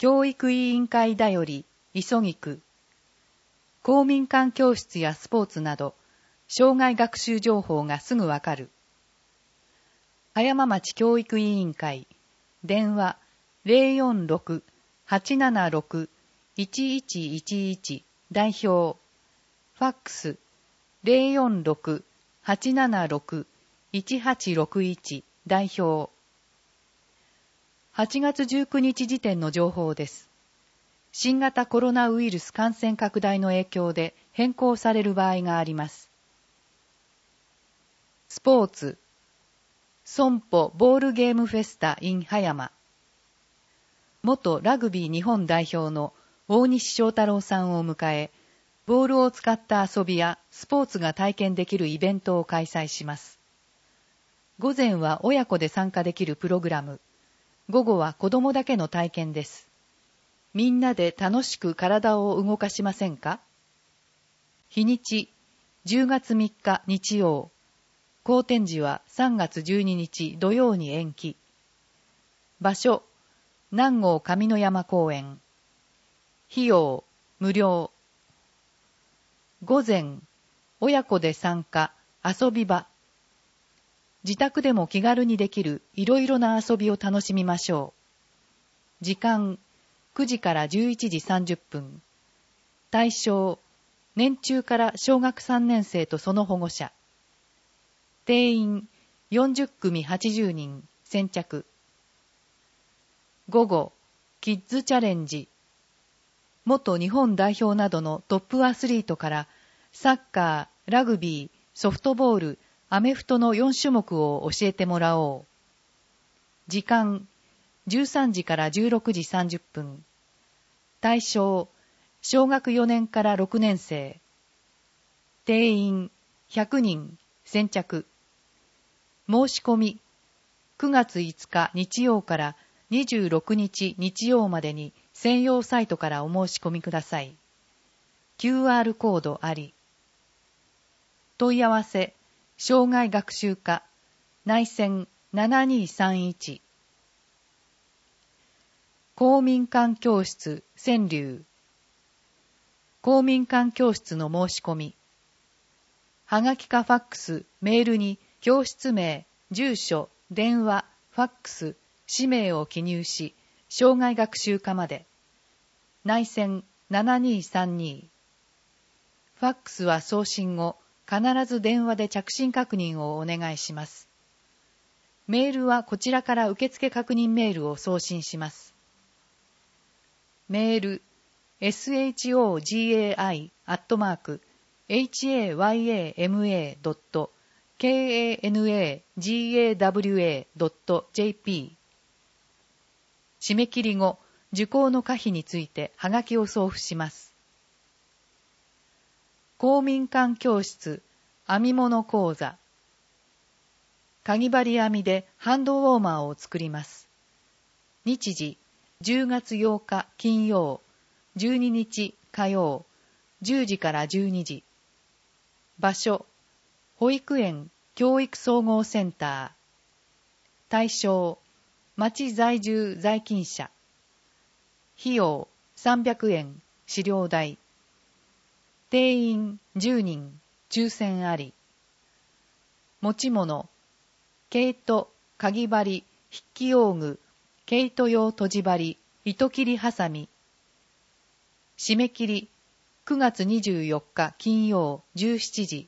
教育委員会だより、急ぎく。公民館教室やスポーツなど、障害学習情報がすぐわかる。葉山町教育委員会、電話 046-876-1111 代表、ファックス 046-876-1861 代表。8月19日時点の情報です。新型コロナウイルス感染拡大の影響で変更される場合があります。スポーツ、損保ボールゲームフェスタ in 葉山。元ラグビー日本代表の大西翔太郎さんを迎え、ボールを使った遊びやスポーツが体験できるイベントを開催します。午前は親子で参加できるプログラム、午後は子供だけの体験です。みんなで楽しく体を動かしませんか？日にち、10月3日日曜。公展時は3月12日土曜に延期。場所、南郷上野山公園。費用、無料。午前、親子で参加、遊び場。自宅でも気軽にできるいろいろな遊びを楽しみましょう。時間、9時から11時30分。対象、年中から小学3年生とその保護者。定員、40組80人、先着。午後、キッズチャレンジ。元日本代表などのトップアスリートからサッカー、ラグビー、ソフトボール、アメフトの4種目を教えてもらおう。時間、13時から16時30分。対象、小学4年から6年生。定員、100人、先着。申し込み、9月5日日曜から26日日曜までに専用サイトからお申し込みください。QR コードあり。問い合わせ、障害学習課、内線7231。公民館教室、川柳。公民館教室の申し込み。はがきかファックス、メールに教室名、住所、電話、ファックス、氏名を記入し、障害学習課まで。内線7232。ファックスは送信後、必ず電話で着信確認をお願いします。メールはこちらから受付確認メールを送信します。メール、shougai@hayama.kanagawa.jp。 締め切り後、受講の可否についてはがきを送付します。公民館教室、編み物講座。かぎ針編みでハンドウォーマーを作ります。日時、10月8日金曜、12日火曜、10時から12時。場所、保育園教育総合センター。対象、町在住在勤者。費用、300円、資料代。定員10人、抽選あり。持ち物、毛糸、かぎ針、筆記用具、毛糸用とじ針、糸切りはさみ。締め切り、9月24日金曜17時。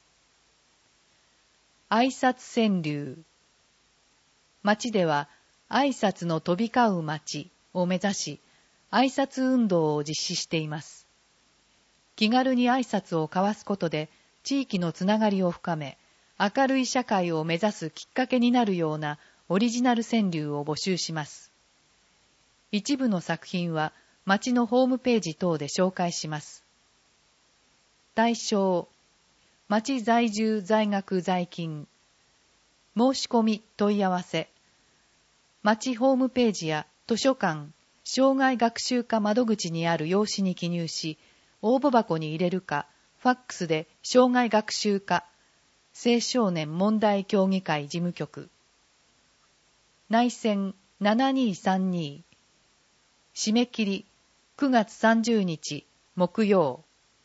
挨拶川柳。町では、挨拶の飛び交う町を目指し、挨拶運動を実施しています。気軽に挨拶を交わすことで、地域のつながりを深め、明るい社会を目指すきっかけになるようなオリジナル川柳を募集します。一部の作品は、町のホームページ等で紹介します。対象、町在住在学在勤。申し込み問い合わせ。町ホームページや図書館、障害学習課窓口にある用紙に記入し、応募箱に入れるか、ファックスで障害学習課、青少年問題協議会事務局。内線7232。 締め切り9月30日木曜。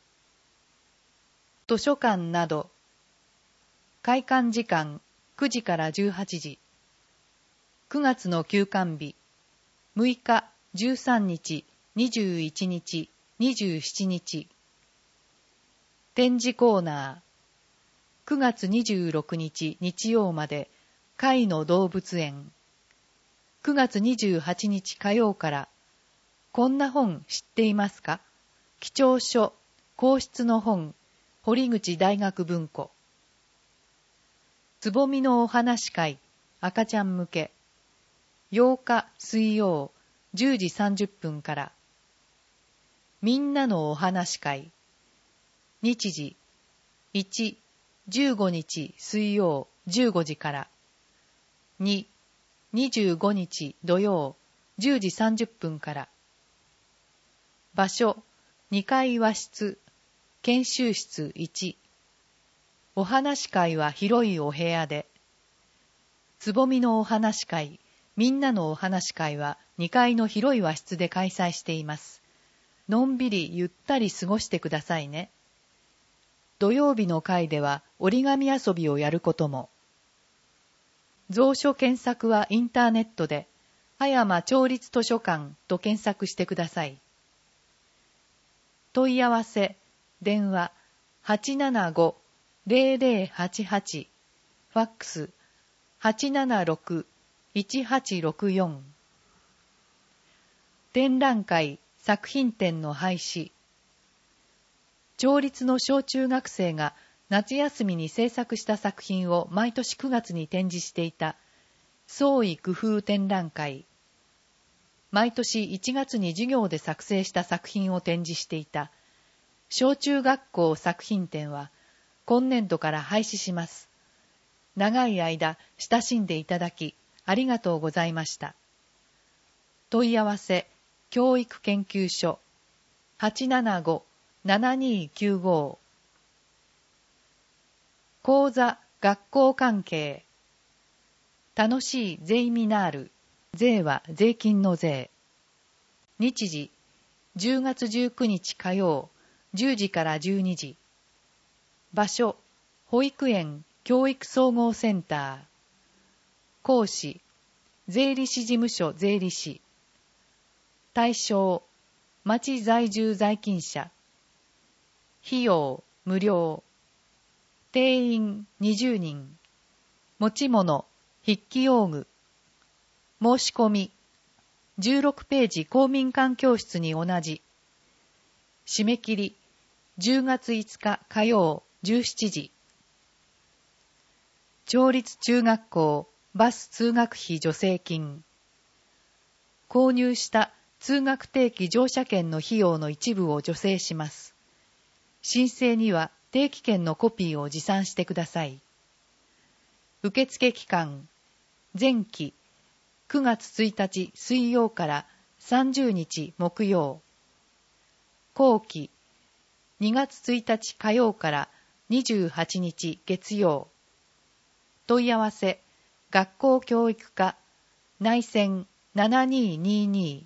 図書館など開館時間9時から18時。9月の休館日6日、13日、21日、27日。展示コーナー9月26日日曜まで甲斐の動物園。9月28日火曜からこんな本知っていますか？貴重書、皇室の本、堀口大学文庫。つぼみのお話会、赤ちゃん向け。8日水曜10時30分から。みんなのお話会。日時1、15日水曜15時から。2、25日土曜10時30分から。場所2階和室、研修室1。お話会は広いお部屋で。つぼみのお話会、みんなのお話会は2階の広い和室で開催しています。のんびりゆったり過ごしてくださいね。土曜日の会では折り紙遊びをやることも。蔵書検索はインターネットで、葉山町立図書館と検索してください。問い合わせ、電話 875-0088、ファックス 876-1864。展覧会、作品展の廃止。町立の小中学生が夏休みに制作した作品を毎年9月に展示していた創意工夫展覧会。毎年1月に授業で作成した作品を展示していた小中学校作品展は今年度から廃止します。長い間親しんでいただきありがとうございました。問い合わせ教育研究所 875-7295。 講座学校関係。楽しいゼイミナール。税は税金の税。日時10月19日火曜10時から12時。場所保育園教育総合センター。講師税理士事務所税理士。対象町在住在勤者。費用無料。定員20人。持ち物筆記用具。申し込み16ページ公民館教室に同じ。締め切り10月5日火曜17時。町立中学校バス通学費助成金。購入した通学定期乗車券の費用の一部を助成します。申請には定期券のコピーを持参してください。受付期間前期9月1日水曜から30日木曜。後期2月1日火曜から28日月曜。問い合わせ学校教育課内線7222。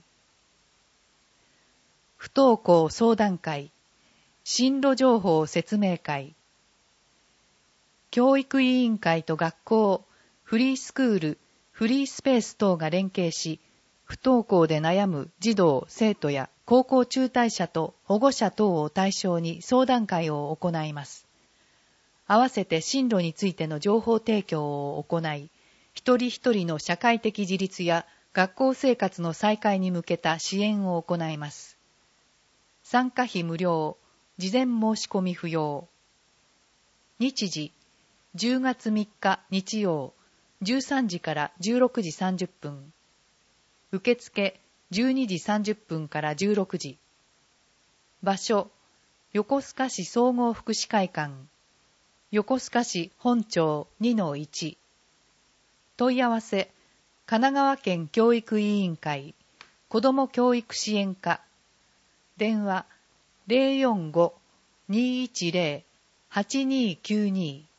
不登校相談会進路情報説明会。教育委員会と学校、フリースクール、フリースペース等が連携し、不登校で悩む児童・生徒や高校中退者と保護者等を対象に相談会を行います。合わせて進路についての情報提供を行い、一人一人の社会的自立や学校生活の再開に向けた支援を行います。参加費無料、事前申し込み不要。日時、10月3日日曜、13時から16時30分。受付、12時30分から16時。場所、横須賀市総合福祉会館。横須賀市本町 2-1。問い合わせ、神奈川県教育委員会、子ども教育支援課。電話、045-210-8292。